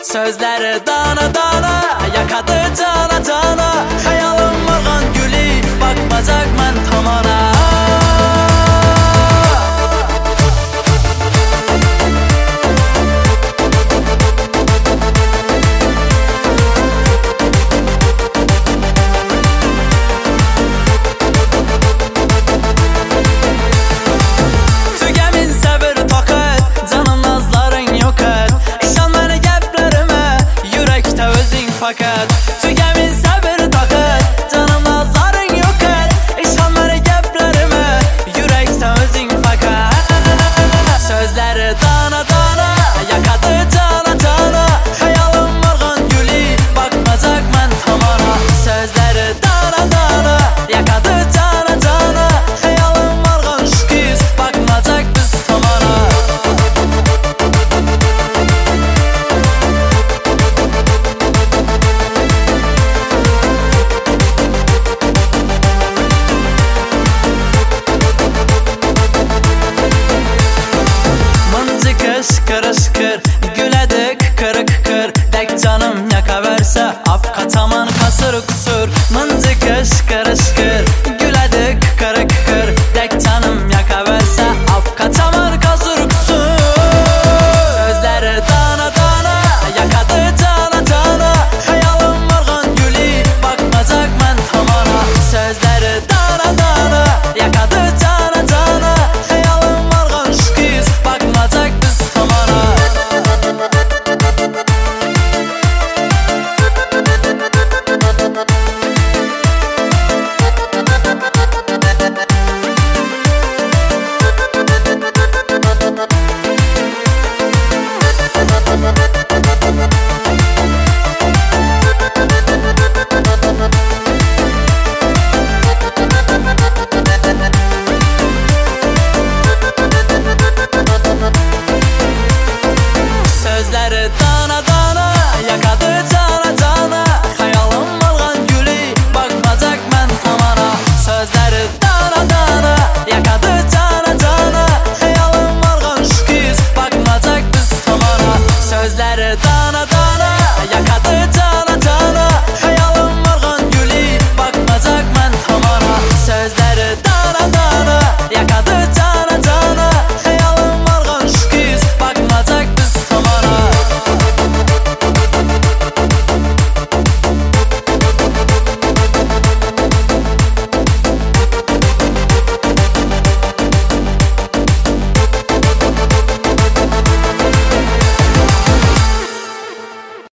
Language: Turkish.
Sözləri dana dana, yakadı cana cana. Xəyalım morğan gülü, bakmacaq mən tamana. Fakat tükemin sabır takat, canım nazların yok et. İşan beni geplerime, yürekte özün fakat. Sözleri dana dana, yakadı cana cana. Xəyalım morğan gülü, bakmacaq mən tamana. Sözleri dana dana, yakadı cana cana. Xəyalım morğan şkiz, bakmacaq biz tamana. Karış